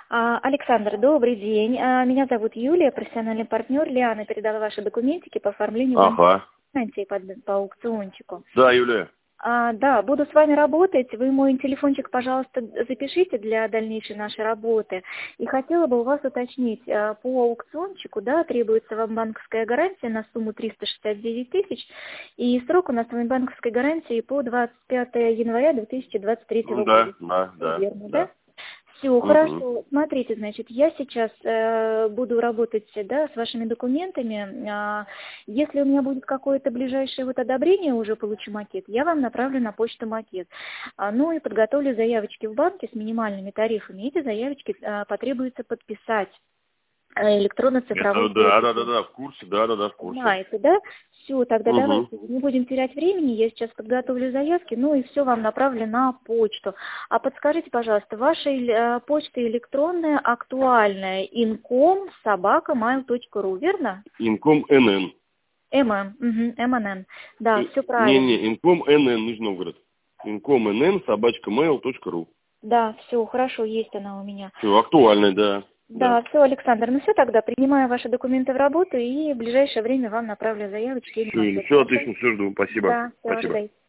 Александр, добрый день. Меня зовут Юлия, профессиональный партнер. Лиана передала ваши документики по оформлению Ага. гарантии по аукциончику. Да, Юлия. Да, буду с вами работать. Вы мой телефончик, пожалуйста, запишите для дальнейшей нашей работы. И хотела бы у вас уточнить, по аукциончику, да, требуется вам банковская гарантия на сумму 369 тысяч, и срок у нас с вами банковской гарантии по 25 января 2023 года. Да. Верно, да? Все, хорошо. Смотрите, значит, я сейчас буду работать, да, с вашими документами. Если у меня будет какое-то ближайшее вот одобрение, уже получу макет, я вам направлю на почту макет. Ну и подготовлю заявочки в банке с минимальными тарифами. Эти заявочки потребуется подписать электронно-цифровой подписью. Да, в курсе, в курсе. Понимаете, да? Все, тогда давайте не будем терять времени, я сейчас подготовлю заявки, ну и все вам направлю на почту. А подскажите, пожалуйста, ваша почта электронная, актуальная, incom@mail.ru, верно? Инком НН. МНН, да, все правильно. Не, Инком НН, Нижний Новгород. Инком НН, @mail.ru. Да, все, хорошо, есть она у меня. Все, актуальная, да. Да, все, Александр, ну все тогда, принимаю ваши документы в работу и в ближайшее время вам направлю заявочки. Все, отлично, все жду, спасибо. Да, все, Спасибо. ожидайте.